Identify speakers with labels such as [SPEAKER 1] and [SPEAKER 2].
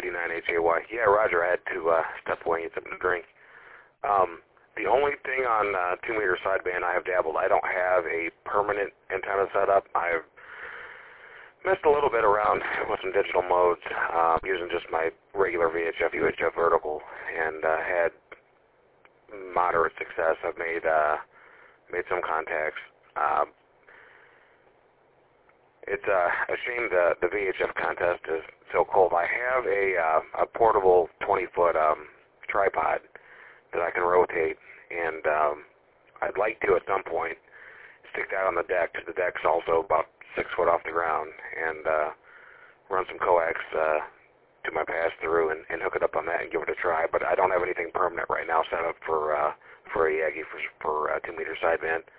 [SPEAKER 1] C9HAY. Yeah, Roger, I had to step away and get something to drink. The only thing on 2-meter sideband I have dabbled, I don't have a permanent antenna set up. I've messed a little bit around with some digital modes using just my regular VHF, UHF vertical, and had moderate success. I've made some contacts. It's a shame the VHF contest is so cold. I have a portable 20-foot tripod that I can rotate, and I'd like to at some point stick that on the deck. The deck's also about 6 foot off the ground, and run some coax to my pass-through and hook it up on that and give it a try. But I don't have anything permanent right now set up for a Yagi for 2-meter sideband.